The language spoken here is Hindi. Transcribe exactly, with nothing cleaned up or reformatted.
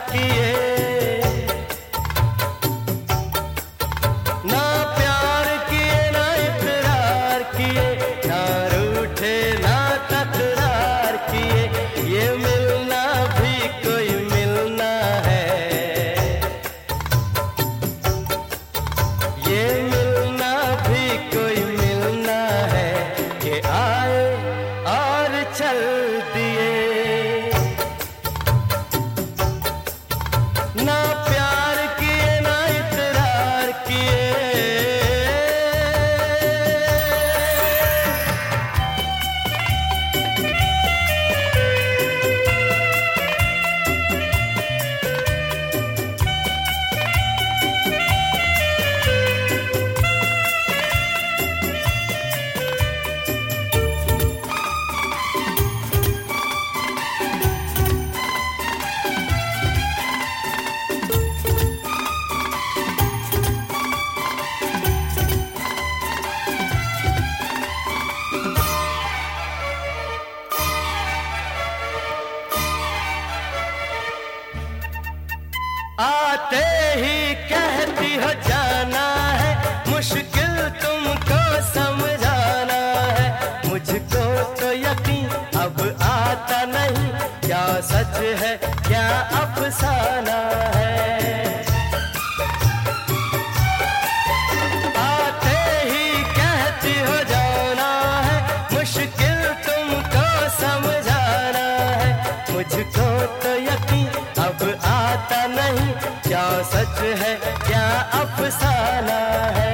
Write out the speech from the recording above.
किए, ना प्यार किए ना इकरार किए, ना रूठे ना तकरार किए। ये मिलना भी कोई मिलना है, ये मिलना भी कोई मिलना है कि आए और चल दिए। ना प्यार किए ना इकरार किए, आते ही कहती हो जाना है, मुश्किल तुमको समझाना है। मुझको तो यकीन अब आता नहीं, क्या सच है क्या अफसाना है। आते ही कहती हो जाना है, मुश्किल तुमको समझाना है। मुझको तो यकीन अब आता नहीं, क्या सच है क्या अफसाना है।